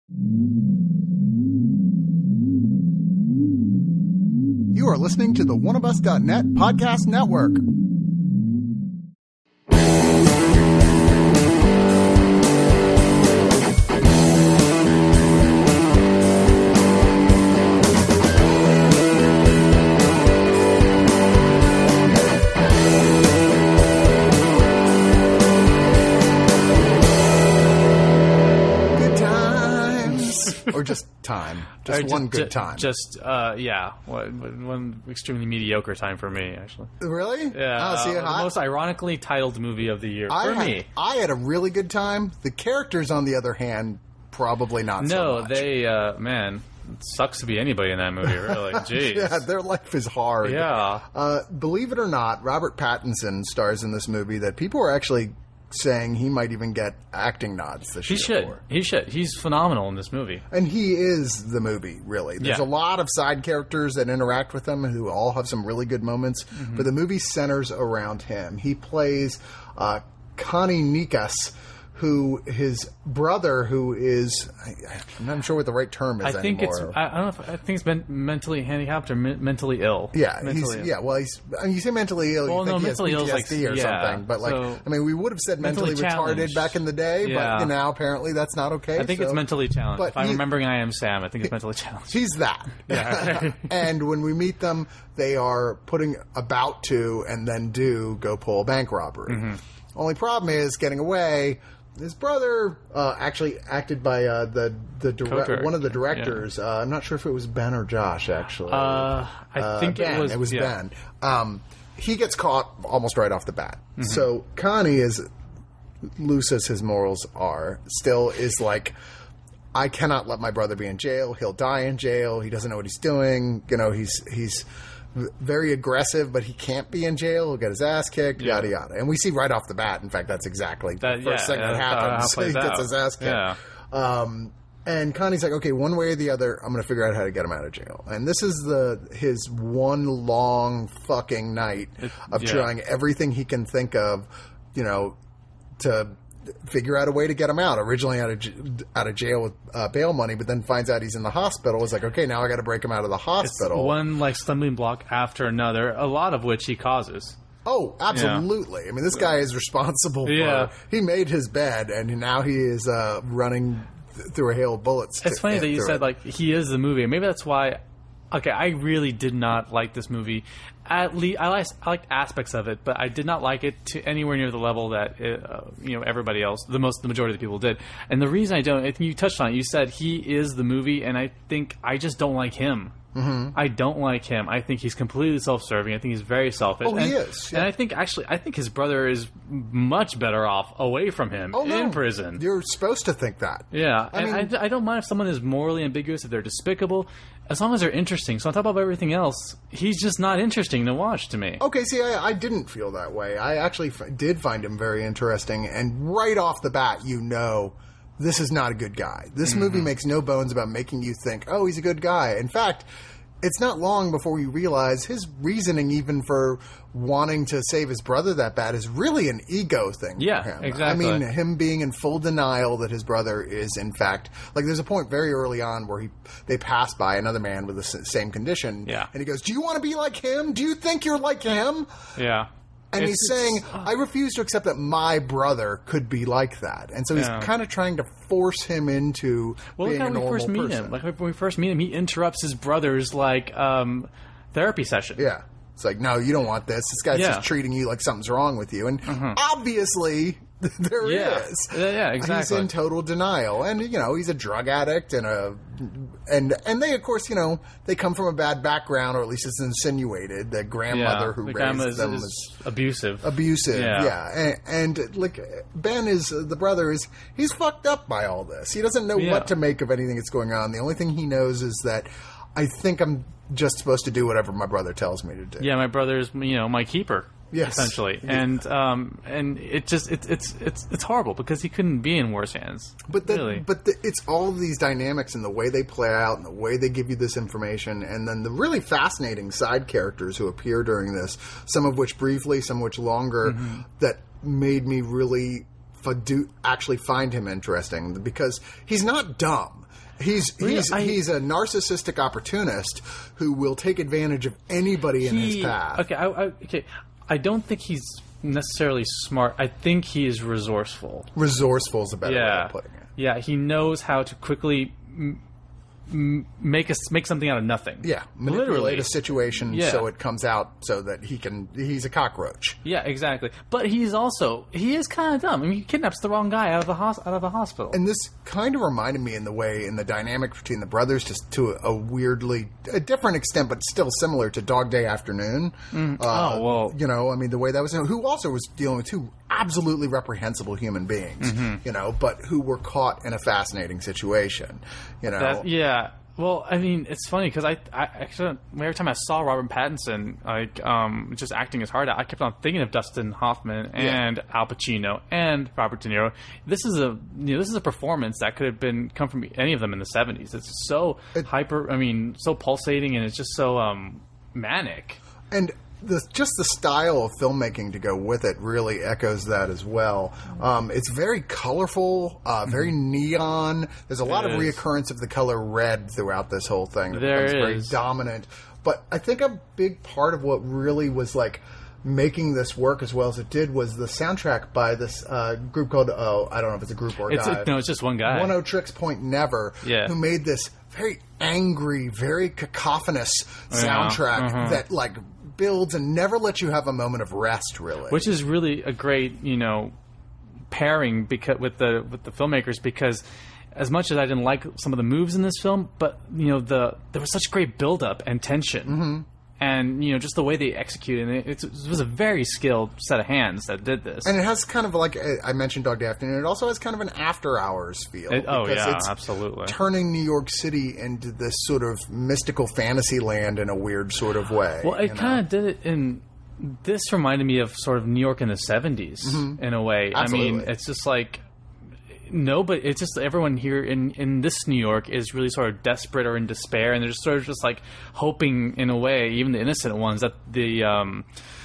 You are listening to the oneofus.net podcast network. Or just time. Just one good time. Yeah. One extremely mediocre time for me, actually. Really? Yeah. Oh, see it the hot? most ironically titled movie of the year for me. I had a really good time. The characters, on the other hand, probably not so much. No, they, man, it sucks to be anybody in that movie, really. Jeez. Yeah, their life is hard. Yeah. Believe it or not, Robert Pattinson stars in this movie that people are actually saying he might even get acting nods this year. He should. He's phenomenal in this movie. And he is the movie, really. There's a lot of side characters that interact with him who all have some really good moments, but the movie centers around him. He plays Connie Nikas, who his brother, who is, I'm not sure what the right term is anymore. I don't know I think it's mentally handicapped or mentally ill. Yeah, you say mentally ill, you think he has PTSD or something. But we would have said mentally retarded back in the day, but now apparently that's not okay. I think it's mentally challenged. If I'm remembering I Am Sam, I think it's mentally challenged. He's that. Yeah. And when we meet them, they are about to and then do go pull a bank robbery. Only problem is getting away. His brother, actually acted by one of the directors. Yeah. I'm not sure if it was Ben or Josh, actually. I think Ben. It was Ben. He gets caught almost right off the bat. So Connie, as loose as his morals are, still is like, I cannot let my brother be in jail. He'll die in jail. He doesn't know what he's doing. You know, he's very aggressive, but he can't be in jail. He'll get his ass kicked, yada, yada. And we see right off the bat, in fact, that's exactly the first thing that happens. He gets his ass kicked. Yeah. And Connie's like, okay, one way or the other, I'm going to figure out how to get him out of jail. And this is his one long fucking night of trying everything he can think of, to figure out a way to get him out. Originally out of jail with bail money, but then finds out he's in the hospital. It's like, okay, now I got to break him out of the hospital. It's one stumbling block after another, a lot of which he causes. Oh, absolutely. Yeah. I mean, this guy is responsible for... He made his bed, and now he is running through a hail of bullets. It's funny that you said, he is the movie. Maybe that's why... Okay, I really did not like this movie. At least I liked aspects of it, but I did not like it to anywhere near the level that everybody else, the majority of the people did. And the reason I don't, I think you touched on it. You said he is the movie, and I think I just don't like him. I don't like him. I think he's completely self-serving. I think he's very selfish. Oh, he is. Yeah. And I think his brother is much better off away from him in prison. You're supposed to think that. Yeah. I don't mind if someone is morally ambiguous, if they're despicable, as long as they're interesting. So on top of everything else, he's just not interesting to watch to me. Okay, see, I didn't feel that way. I actually did find him very interesting. And right off the bat, this is not a good guy. This movie makes no bones about making you think, oh, he's a good guy. In fact, it's not long before we realize his reasoning even for wanting to save his brother that bad is really an ego thing for him. Exactly. I mean, him being in full denial that his brother is, in fact... there's a point very early on where they pass by another man with the same condition, and he goes, do you want to be like him? Do you think you're like him? Yeah. And he's saying, I refuse to accept that my brother could be like that. And so he's kind of trying to force him into being a normal person. When we first meet him, he interrupts his brother's, therapy session. Yeah. It's like, no, you don't want this. This guy's just treating you like something's wrong with you. And obviously... There is. Yeah, exactly. He's in total denial. And, he's a drug addict and they, of course, they come from a bad background, or at least it's insinuated. The grandmother who raised them was abusive. Yeah. And Ben is, the brother he's fucked up by all this. He doesn't know what to make of anything that's going on. The only thing he knows is that I think I'm just supposed to do whatever my brother tells me to do. Yeah, my brother's, my keeper. Yes, essentially, and it's horrible because he couldn't be in worse hands. It's all of these dynamics and the way they play out and the way they give you this information, and then the really fascinating side characters who appear during this. Some of which briefly, some of which longer. That made me really actually find him interesting because he's not dumb. He's a narcissistic opportunist who will take advantage of anybody in his path. Okay, I don't think he's necessarily smart. I think he is resourceful. Resourceful is a better way of putting it. Yeah, he knows how to quickly make something out of nothing. Yeah, manipulate a situation so it comes out so that he's a cockroach. Yeah, exactly. But he is kind of dumb. I mean, he kidnaps the wrong guy out of the hospital. And this kind of reminded me in the dynamic between the brothers, just to a different extent, but still similar to Dog Day Afternoon. The way that was, who also was dealing with two absolutely reprehensible human beings, but who were caught in a fascinating situation, Well, I mean, it's funny because I actually, every time I saw Robert Pattinson just acting his heart out, I kept on thinking of Dustin Hoffman and Al Pacino and Robert De Niro. This is a performance that could have come from any of them in the 70s. It's so so pulsating, and it's just so manic. And just the style of filmmaking to go with it really echoes that as well. It's very colorful, very neon. There's a lot of reoccurrence of the color red throughout this whole thing. It becomes very dominant. But I think a big part of what really was making this work as well as it did was the soundtrack by this group called, I don't know if it's a group or a guy. No, it's just one guy. 1-0-Tricks Point Never, who made this very angry, very cacophonous soundtrack that builds and never lets you have a moment of rest, really. Which is really a great, pairing with the filmmakers, because as much as I didn't like some of the moves in this film, but there was such great build-up and tension. And, just the way they executed it, it was a very skilled set of hands that did this. And it has kind of I mentioned Dog Day Afternoon, it also has kind of an after-hours feel. It's absolutely. Turning New York City into this sort of mystical fantasy land in a weird sort of way. Well, it kind of did it in... This reminded me of sort of New York in the 70s, in a way. Absolutely. I mean, it's just No, but it's just everyone here in this New York is really sort of desperate or in despair, and they're just sort of just hoping, in a way, even the innocent ones, that the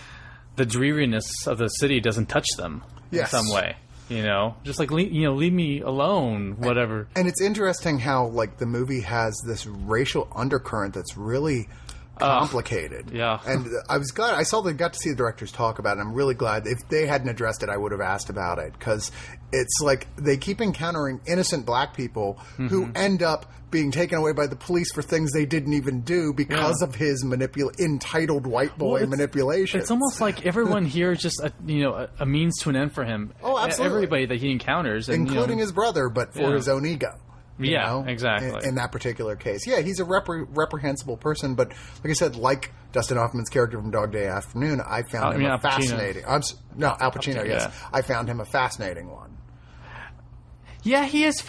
dreariness of the city doesn't touch them in some way. Just leave me alone, whatever. And it's interesting how the movie has this racial undercurrent that's really complicated. And I was glad I got to see the directors talk about it. I'm really glad. If they hadn't addressed it, I would have asked about it, because it's they keep encountering innocent black people who end up being taken away by the police for things they didn't even do because of his entitled white boy manipulation. It's almost like everyone here is just a means to an end for him. Oh, absolutely. Everybody that he encounters, including his brother, but for his own ego. Exactly. In that particular case. Yeah, he's a reprehensible person, but like I said, like Dustin Hoffman's character from Dog Day Afternoon, I found him fascinating. Al Pacino, yes. Yeah. I found him a fascinating one. Yeah, he is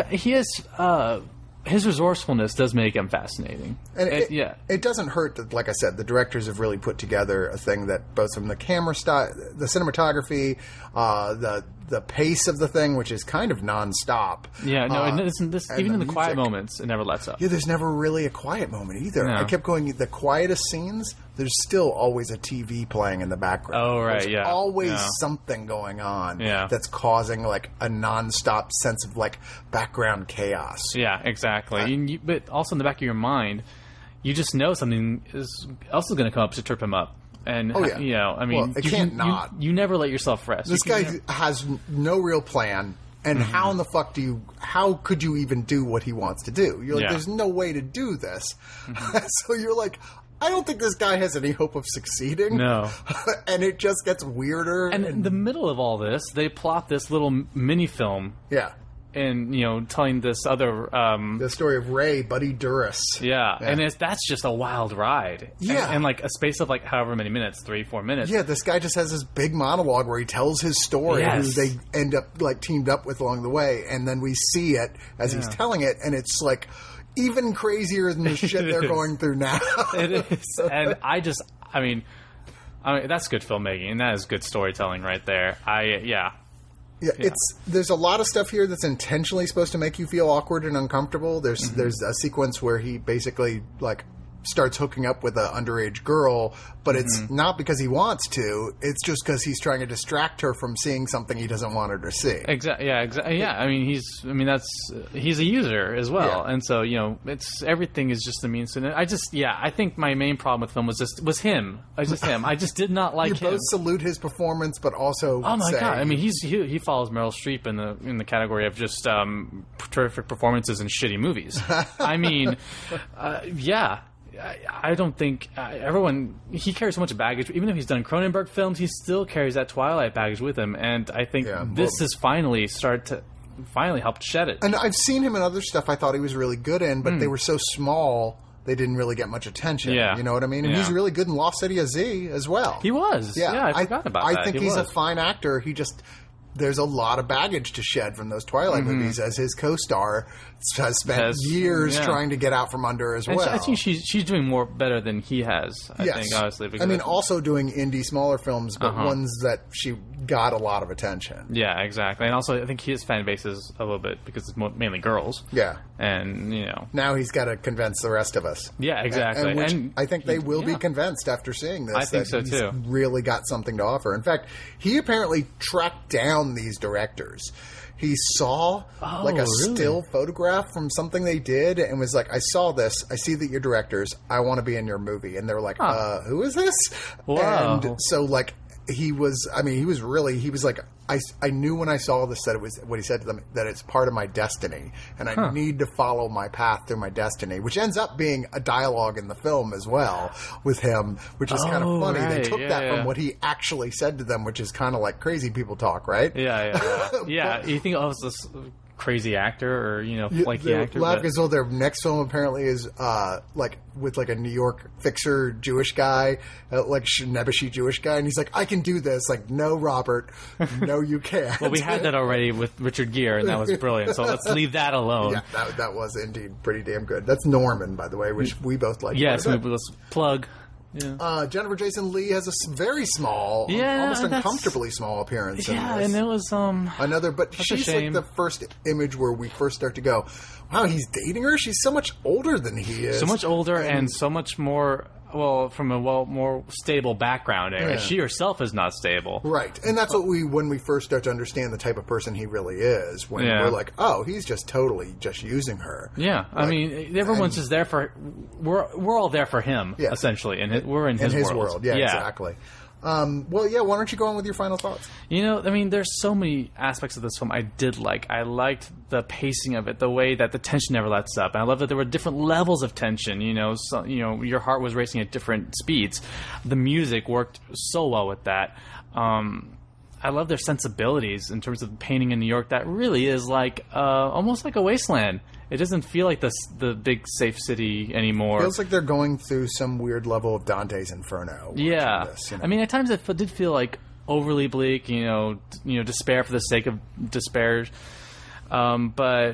his resourcefulness does make him fascinating. And it doesn't hurt that, like I said, the directors have really put together a thing that both from the camera style, the cinematography, the pace of the thing, which is kind of nonstop. Yeah, no, even in the quiet moments, it never lets up. Yeah, there's never really a quiet moment either. No. I kept going, the quietest scenes, there's still always a TV playing in the background. Oh, right, there's always something going on that's causing a nonstop sense of background chaos. Yeah, exactly. But also in the back of your mind, you just know something else is going to come up to trip him up. And, it can't not. You never let yourself rest. This guy has no real plan. And how in the fuck how could you even do what he wants to do? You're there's no way to do this. So you're I don't think this guy has any hope of succeeding. No. And it just gets weirder. And in the middle of all this, they plot this little mini film. Yeah. And, telling this other... the story of Ray, Buddy Duras. Yeah. And that's just a wild ride. Yeah. And a space of, however many minutes, 3-4 minutes. Yeah, this guy just has this big monologue where he tells his story, who they end up, teamed up with along the way, and then we see it as he's telling it, and it's, even crazier than the shit they're going through now. It is. And I mean, that's good filmmaking, and that is good storytelling right there. Yeah, there's a lot of stuff here that's intentionally supposed to make you feel awkward and uncomfortable. There's a sequence where he basically starts hooking up with an underage girl, but it's not because he wants to. It's just because he's trying to distract her from seeing something he doesn't want her to see. Exactly. Yeah. Exactly. Yeah. I mean, he's a user as well, and so it's everything is just a means to. I think my main problem with the film was him. I just did not like him. You both salute his performance, but also oh my god! I mean, he follows Meryl Streep in the category of just terrific performances in shitty movies. I mean, yeah. I don't think he carries so much baggage. Even if he's done Cronenberg films, he still carries that Twilight baggage with him. And I think this has finally helped shed it. And I've seen him in other stuff I thought he was really good in, but they were so small they didn't really get much attention. Yeah. You know what I mean? And he's really good in Lost City of Z as well. He was. Yeah, I forgot about that. I think he's a fine actor. There's a lot of baggage to shed from those Twilight movies, as his co-star has spent years trying to get out from under as well. I think she's doing better than he has. I think honestly. I mean, also doing indie smaller films, but ones that she got a lot of attention. Yeah, exactly. And also, I think his fan base is a little bit because it's mainly girls. Yeah, and now he's got to convince the rest of us. Yeah, exactly. And I think they will be convinced after seeing this. I think so he's too. Really got something to offer. In fact, he apparently tracked down these directors. He saw a still photograph from something they did and was like, I saw this. I see that you're directors. I want to be in your movie. And they're like, who is this? Wow. And so he was like, I knew when I saw this that it was what he said to them, that it's part of my destiny and I need to follow my path through my destiny, which ends up being a dialogue in the film as well with him, which is kind of funny. Right. They took that from what he actually said to them, which is kind of like crazy people talk, right? Yeah. You think, it's this crazy actor or flaky actor. Because their next film apparently is with a New York fixer Jewish guy, Nebuchadnezzar Jewish guy, and he's like, I can do this. Like, no, Robert, no, you can't. Well, we had that already with Richard Gere, and that was brilliant. So let's leave that alone. Yeah, that was indeed pretty damn good. That's Norman, by the way, which we both like. Yes, let's plug. Yeah. Jennifer Jason Leigh has a very small, almost uncomfortably small appearance in this. And it was another, but she's like the first image where we first start to go, wow, he's dating her? She's so much older than he is. So much older and so much more, from a more stable background. She herself is not stable. Right. And that's when we first start to understand the type of person he really is. When we're like, oh, he's just totally just using her. Yeah. I mean, everyone's just there for, we're all there for him, essentially. And we're in his world. Yeah, exactly. Why don't you go on with your final thoughts? There's so many aspects of this film I did like. I liked the pacing of it, the way that the tension never lets up. And I love that there were different levels of tension, your heart was racing at different speeds. The music worked so well with that. I love their sensibilities in terms of painting in New York. That really is like almost like a wasteland. It doesn't feel like the big safe city anymore. It feels like they're going through some weird level of Dante's Inferno. Yeah. This, I mean, at times it did feel like overly bleak, despair for the sake of despair. But,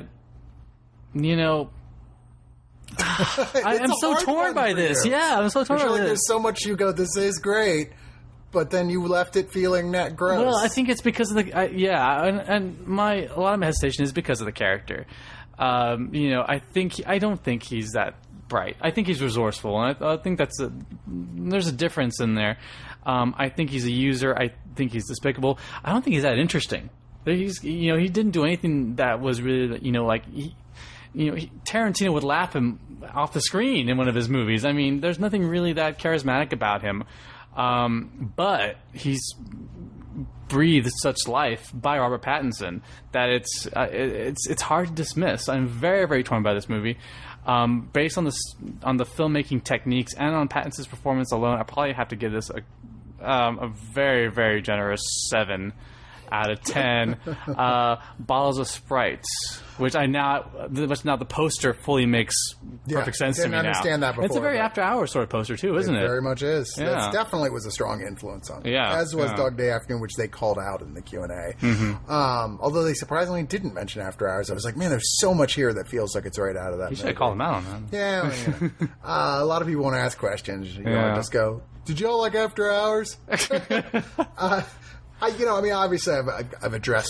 I'm so torn by this. Yeah, I'm so torn by this. There's so much you go, this is great. But then you left it feeling that gross. Well, I think it's because of a lot of my hesitation is because of the character. I don't think he's that bright. I think he's resourceful, and I think there's a difference in there. I think he's a user. I think he's despicable. I don't think he's that interesting. He didn't do anything that was really, Tarantino would laugh him off the screen in one of his movies. I mean, there's nothing really that charismatic about him. But he's breathed such life by Robert Pattinson that it's hard to dismiss. I'm very, very torn by this movie. Based on the filmmaking techniques and on Pattinson's performance alone, I probably have to give this a very, very generous 7 out of 10 bottles of Sprites, which now the poster fully makes perfect sense to me now. I didn't understand that before. It's a very After Hours sort of poster too, isn't it? It very much is. Yeah. It definitely was a strong influence on it. Yeah. As was Dog Day Afternoon, which they called out in the Q&A. Mm-hmm. Although they surprisingly didn't mention After Hours. I was like, man, there's so much here that feels like it's right out of that movie. You should have called them out, man. Yeah. A lot of people want to ask questions. Just go, did y'all like After Hours? Obviously I've addressed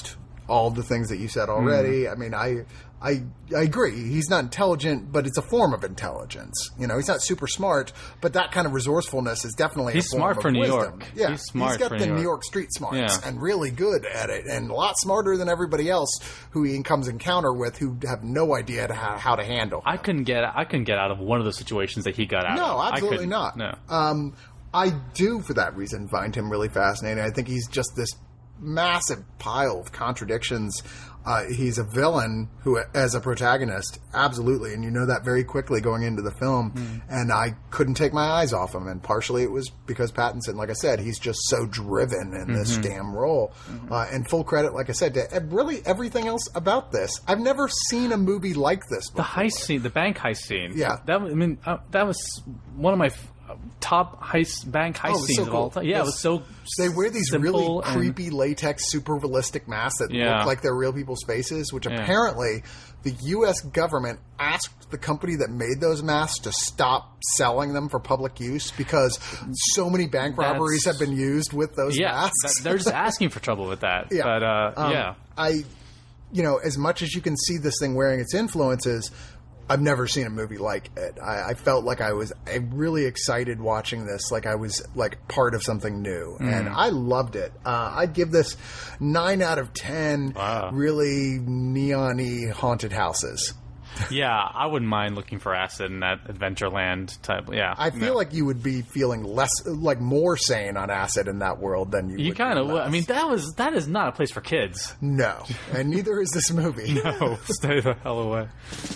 all the things that you said already. I mean, I agree. He's not intelligent, but it's a form of intelligence. You know, he's not super smart, but that kind of resourcefulness is definitely He's a form smart of for New wisdom. York. Yeah, He's smart He's got for the New New York. York street smarts Yeah. and really good at it, and a lot smarter than everybody else who he comes encounter with who have no idea how to handle him. I couldn't get out of one of those situations that he got out of. No, I absolutely couldn't. not. No. I do, for that reason, find him really fascinating. I think he's just this massive pile of contradictions. He's a villain who, as a protagonist, absolutely, and you know that very quickly going into the film, and I couldn't take my eyes off him, and partially it was because Pattinson, like I said, he's just so driven in this damn role. And full credit, like I said, to really everything else about this. I've never seen a movie like this before. The heist scene, the bank heist scene. Yeah. That was one of my top bank heist scenes so of all cool. time. Yeah, it was so They wear these really simple and- creepy latex, super realistic masks that Yeah. look like they're real people's faces, which apparently the U.S. government asked the company that made those masks to stop selling them for public use because so many bank robberies have been used with those masks. They're just asking for trouble with that. Yeah. But, As much as you can see this thing wearing its influences, I've never seen a movie like it. I felt like I was really excited watching this, like I was like part of something new, and I loved it. I'd give this 9 out of 10 really neon-y haunted houses. Yeah, I wouldn't mind looking for acid in that Adventureland type. Yeah, I feel like you would be feeling more sane on acid in that world than you would. kind of. less. I mean, that is not a place for kids. No, and neither is this movie. No, stay the hell away.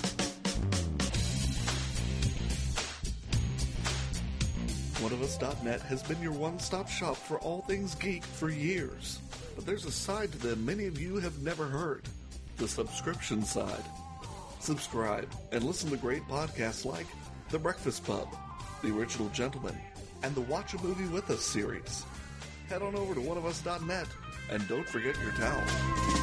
OneOfUs.net has been your one-stop shop for all things geek for years. But there's a side to them many of you have never heard. The subscription side. Subscribe and listen to great podcasts like The Breakfast Pub, The Original Gentleman, and the Watch a Movie With Us series. Head on over to OneOfUs.net and don't forget your towel.